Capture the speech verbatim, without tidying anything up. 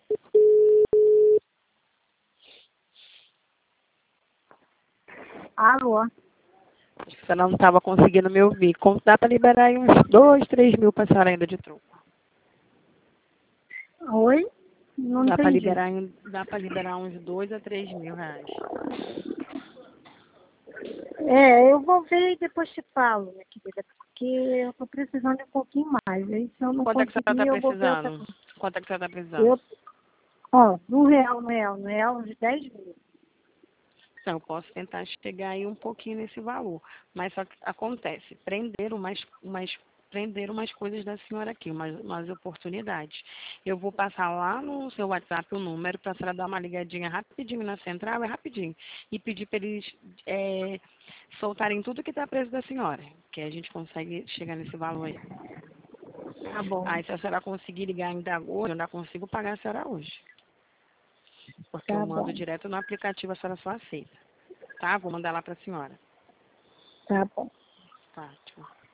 Alô? Você não estava conseguindo me ouvir. Como dá para liberar aí uns dois, três mil para a senhora ainda de troco? Oi? Não Dá para entendi. liberar, em- dá para liberar uns dois a três mil reais. É, eu vou ver e depois te falo, minha querida, porque eu tô precisando de um pouquinho mais. Aí se eu não Quanto é que a senhora conseguir, está eu vou ver outra precisando? coisa. Quanto é que a senhora está precisando? Eu, ó, no real, no real, no real, uns dez mil. Então, eu posso tentar chegar aí um pouquinho nesse valor. Mas só que acontece, prenderam umas, umas, prenderam umas coisas da senhora aqui, umas, umas oportunidades. Eu vou passar lá no seu WhatsApp o número para a senhora dar uma ligadinha rapidinho na central, é rapidinho, e pedir para eles é, soltarem tudo que está preso da senhora, que a gente consegue chegar nesse valor aí. Tá bom, Aí, se a senhora conseguir ligar ainda hoje, eu ainda consigo pagar a senhora hoje. Porque eu tá mando bom, direto no aplicativo, a senhora só aceita. Tá? Vou mandar lá para a senhora. tá bom. Tá, tchau.